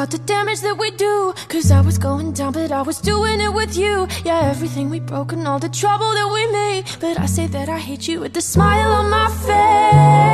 about the damage that we do. Cause I was going down, but I was doing it with you. Yeah, everything we broke and all the trouble that we made. But I say that I hate you with a smile on my face.